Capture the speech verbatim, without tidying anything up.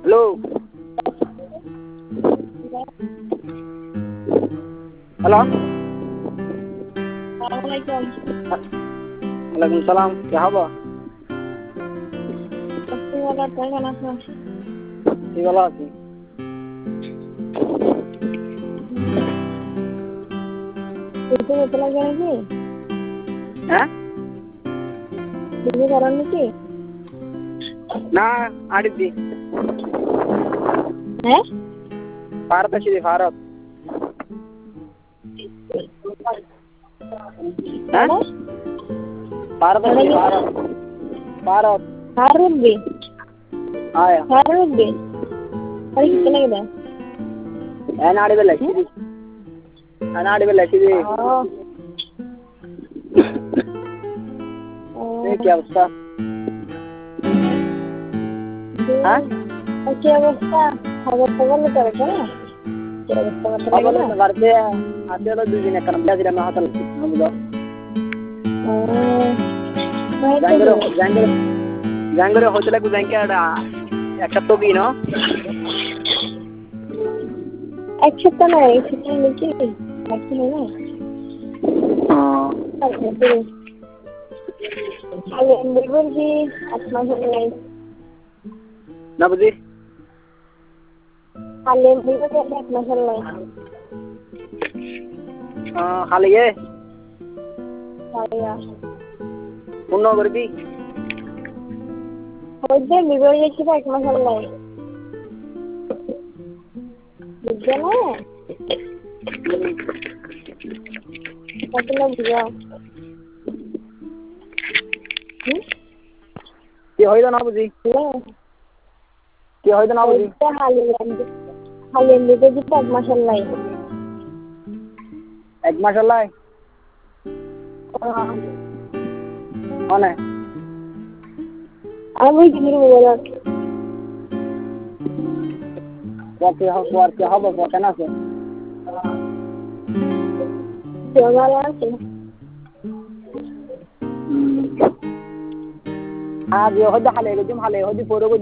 Hello hello Assalamualaikum. Waalaikumsalam, क्या हवा? Pasti wala tayo na sa. কি ভালো আছি। Ito ito lang yan ni. হ্যাঁ? Hindi karon ni. না আড়িদি। Eh? ভারত আছি ভারত। হ্যাঁ? ভারত আছি ভারত। ভারত। Harun bi. আয়া। Harun bi. Hari kita lagi dah. এনা আড়ি বেলা আছি। এনা আড়ি বেলা আছি। Oh. এই কি অবস্থা? হ্যাঁ? কি অবস্থা? খবর খবর নিতে হবে না? কি অবস্থা করতে খবর লাগে নিতে না? পারবে আজকে তো দুই দিন একটা বিয়া দিলাম হাতাল বুঝলো। ও। জাঙ্গরে জাঙ্গরে জাঙ্গরে হোটেলে কো জাঙ্কে একটা একটা টবি ন এক সপ্তাহ না এক সপ্তাহ নিচে বাকি না আগে বলবেন কি আপনার নাই না বুঝি আলে বলবেন কি আপনার নাই আহ খালিয়ে আয়া পূর্ণ করবি হইছে বিবরণ কি এক মাস নাই বুঝছেন না কত না বুঝা হুম কি হইলো না বুঝি কি হইলো না বুঝি হালিয়ে হালিয়ে দিতে কি এক মাস নাই এক মাস লাই অনে আমি কি নিব বলা ওকে হবে আর কি হবে তো কেন আছে জমালা আছে আজ হয়তো হালে গেছি হালে হয়তো পড়ব